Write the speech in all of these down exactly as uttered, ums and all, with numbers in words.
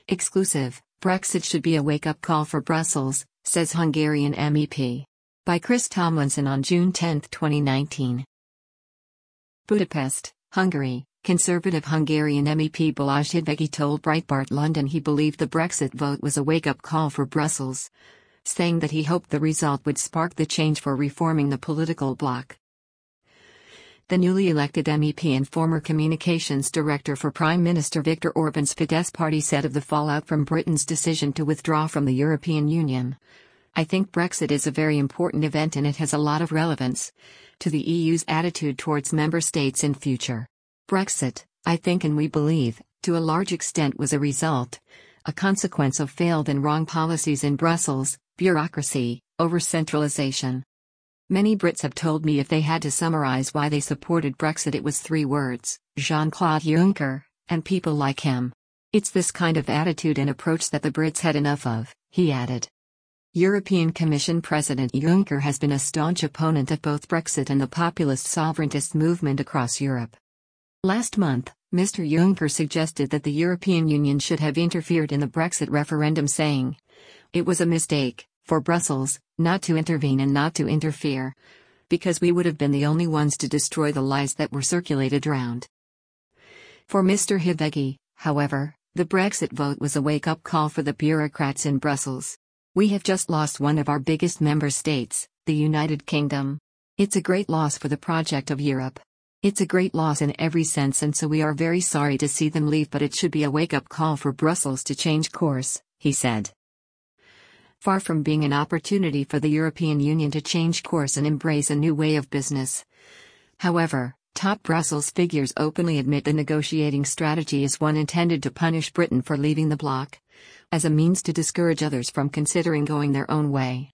Exclusive, Brexit should be a wake-up call for Brussels, says Hungarian M E P. By Chris Tomlinson on June tenth, twenty nineteen. Budapest, Hungary. Conservative Hungarian M E P Balázs Hidvegi told Breitbart London he believed the Brexit vote was a wake-up call for Brussels, saying that he hoped the result would spark the change for reforming the political bloc. The newly elected M E P and former communications director for Prime Minister Viktor Orban's Fidesz party said of the fallout from Britain's decision to withdraw from the European Union, "I think Brexit is a very important event and it has a lot of relevance to the E U's attitude towards member states in future. Brexit, I think and we believe, to a large extent was a result, a consequence of failed and wrong policies in Brussels, bureaucracy, over-centralization. Many Brits have told me if they had to summarize why they supported Brexit it was three words: Jean-Claude Juncker, and people like him. It's this kind of attitude and approach that the Brits had enough of," he added. European Commission President Juncker has been a staunch opponent of both Brexit and the populist sovereigntist movement across Europe. Last month, Mister Juncker suggested that the European Union should have interfered in the Brexit referendum, saying, "It was a mistake for Brussels not to intervene and not to interfere, because we would have been the only ones to destroy the lies that were circulated around." For Mister Hidvegi, however, the Brexit vote was a wake-up call for the bureaucrats in Brussels. "We have just lost one of our biggest member states, the United Kingdom. It's a great loss for the project of Europe. It's a great loss in every sense, and so we are very sorry to see them leave, but it should be a wake-up call for Brussels to change course," he said. Far from being an opportunity for the European Union to change course and embrace a new way of business. However, top Brussels figures openly admit the negotiating strategy is one intended to punish Britain for leaving the bloc, as a means to discourage others from considering going their own way.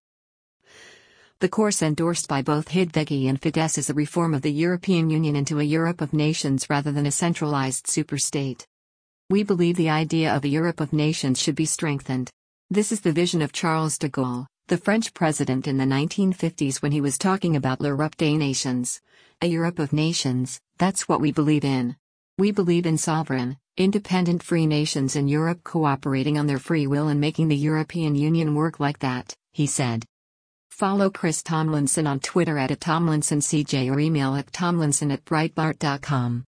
The course endorsed by both Hidvegi and Fidesz is a reform of the European Union into a Europe of nations rather than a centralized superstate. "We believe the idea of a Europe of nations should be strengthened. This is the vision of Charles de Gaulle, the French president in the nineteen fifties, when he was talking about l'Europe des nations. A Europe of nations, that's what we believe in. We believe in sovereign, independent free nations in Europe cooperating on their free will and making the European Union work like that," he said. Follow Chris Tomlinson on Twitter at Tomlinson C J or email at tomlinson at breitbart dot com.